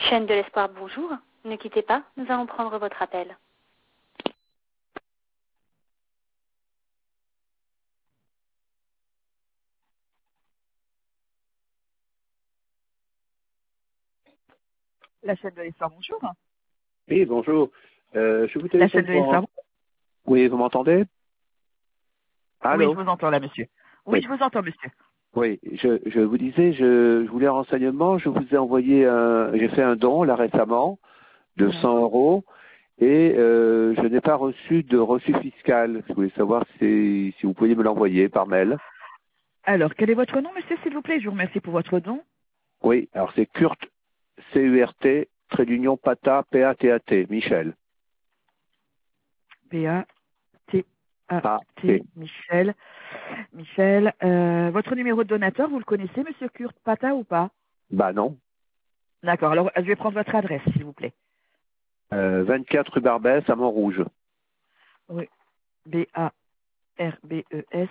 Chaîne de l'espoir, bonjour. Ne quittez pas, nous allons prendre votre appel. La chaîne de l'histoire, bonjour. Oui, bonjour. Je vous La téléphone chaîne de l'histoire. Oui, vous m'entendez? Oui, Allô? je vous entends là, monsieur. Oui, Oui. je vous entends, monsieur. Oui, je vous disais, je voulais un renseignement. Je vous ai envoyé j'ai fait un don là récemment de 100 euros et je n'ai pas reçu de reçu fiscal. Je voulais savoir si vous pouviez me l'envoyer par mail. Alors, quel est votre nom, monsieur, s'il vous plaît? Je vous remercie pour votre don. Oui, alors c'est Kurt, C-U-R-T, trait d'union Pata, P-A-T-A-T, Michel. P-A-T-A-T, Michel. Michel, votre numéro de donateur, vous le connaissez, monsieur Kurt Pata, ou pas? Bah non. D'accord, alors je vais prendre votre adresse, s'il vous plaît. 24 rue Barbès à Montrouge. Oui, B-A-R-B-E-S.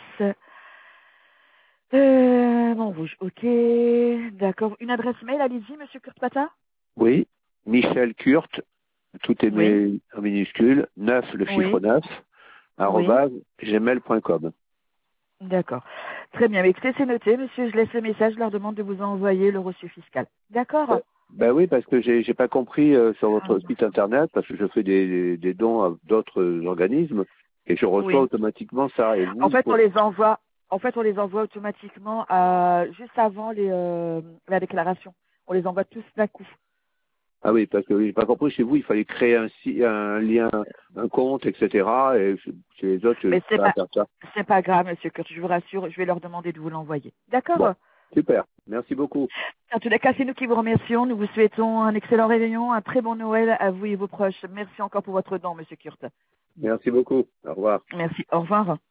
Montrouge, ok, d'accord. Une adresse mail, allez-y, monsieur Kurt Pata? Oui, Michel Kurt, tout est Oui, en minuscule, 9, le chiffre oui, 9, oui. arobase gmail.com. D'accord. Très bien. Mais écoutez, c'est noté, monsieur. Je laisse le message. Je leur demande de vous envoyer le reçu fiscal. D'accord? Ben oui, parce que j'ai pas compris sur Ah, votre site internet, parce que je fais des dons à d'autres organismes, et je reçois oui. automatiquement ça. Et En vous, fait, on les envoie. En fait, on les envoie automatiquement juste avant la déclaration. On les envoie tous d'un coup. ah oui, parce que j'ai pas compris, chez vous, il fallait créer un lien, un compte, etc. Et chez les autres, je Mais peux pas faire ça. c'est pas grave, monsieur Kurt. Je vous rassure. Je vais leur demander de vous l'envoyer. Bon, D'accord? super. Merci beaucoup. En tous les cas, c'est nous qui vous remercions. Nous vous souhaitons un excellent réveillon, un très bon Noël à vous et vos proches. Merci encore pour votre don, monsieur Kurt. Merci beaucoup. Au revoir. Merci. Au revoir.